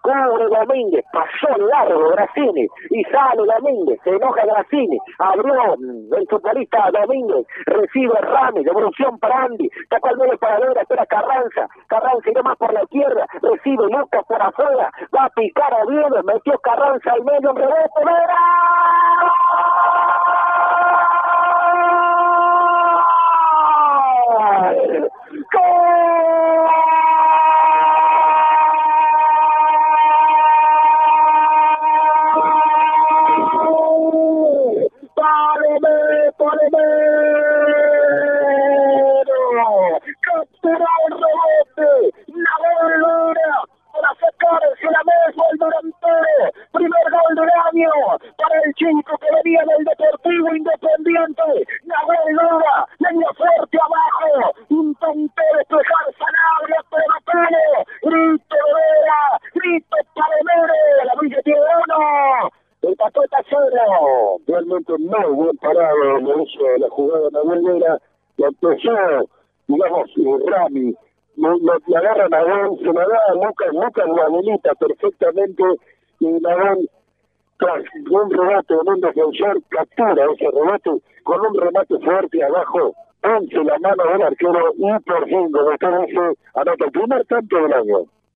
cubre Domínguez, pasó largo Grassini y sale Domínguez, se enoja Grassini, abrió el futbolista Domínguez, recibe Rami, devolución para Andy, tapa el medio para Vera, espera Carranza irá más por la izquierda, recibe Lucas por afuera, va a picar a Oviedo, metió Carranza al medio, un rebote, Vera. Capturó el rebote, Nahuel Lora para sacarse la mesa el delantero, primer gol del año para el chico que venía del Deportivo Independiente. Nahuel Lora, leña fuerte abajo, intentó despejar Sanabria, pero grito de Vera, grito Palomero, la Villa tiene uno. El Patota cero. Realmente muy bien parado, lo hizo la jugada Nahuel Vera, lo empezó, digamos, Rami, le agarra Nahuel, se la da a Lucas lo habilita perfectamente, y Nahuel, tras un remate de un defensor, captura ese remate con un remate fuerte abajo, ponce la mano del arquero y por fin, como usted dice, anota el primer tanto del año.